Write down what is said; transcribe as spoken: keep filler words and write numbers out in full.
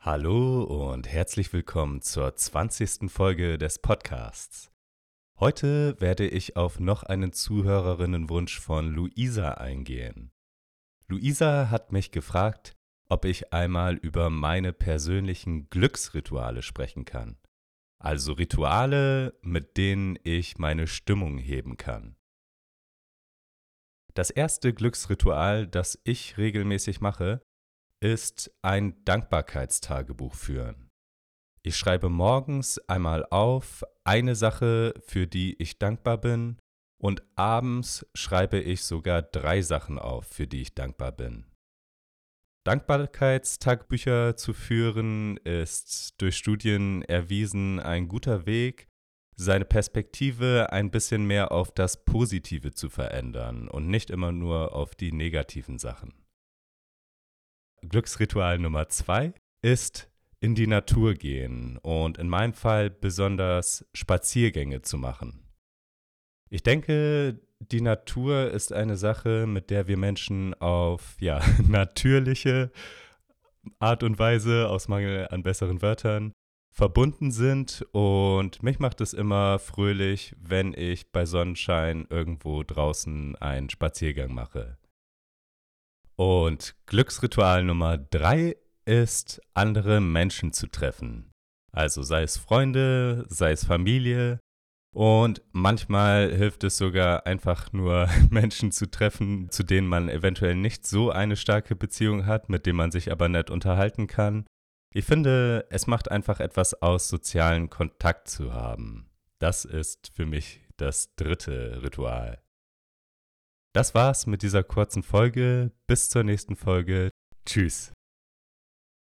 Hallo und herzlich willkommen zur zwanzigsten Folge des Podcasts. Heute werde ich auf noch einen Zuhörerinnenwunsch von Luisa eingehen. Luisa hat mich gefragt, ob ich einmal über meine persönlichen Glücksrituale sprechen kann. Also Rituale, mit denen ich meine Stimmung heben kann. Das erste Glücksritual, das ich regelmäßig mache, ist ein Dankbarkeitstagebuch führen. Ich schreibe morgens einmal auf eine Sache, für die ich dankbar bin, und abends schreibe ich sogar drei Sachen auf, für die ich dankbar bin. Dankbarkeitstagebücher zu führen ist durch Studien erwiesen ein guter Weg, seine Perspektive ein bisschen mehr auf das Positive zu verändern und nicht immer nur auf die negativen Sachen. Glücksritual Nummer zwei ist in die Natur gehen und in meinem Fall besonders Spaziergänge zu machen. Ich denke, die Natur ist eine Sache, mit der wir Menschen auf ja, natürliche Art und Weise, aus Mangel an besseren Wörtern, verbunden sind, und mich macht es immer fröhlich, wenn ich bei Sonnenschein irgendwo draußen einen Spaziergang mache. Und Glücksritual Nummer drei ist, andere Menschen zu treffen. Also sei es Freunde, sei es Familie, und manchmal hilft es sogar einfach nur Menschen zu treffen, zu denen man eventuell nicht so eine starke Beziehung hat, mit denen man sich aber nett unterhalten kann. Ich finde, es macht einfach etwas aus, sozialen Kontakt zu haben. Das ist für mich das dritte Ritual. Das war's mit dieser kurzen Folge. Bis zur nächsten Folge. Tschüss.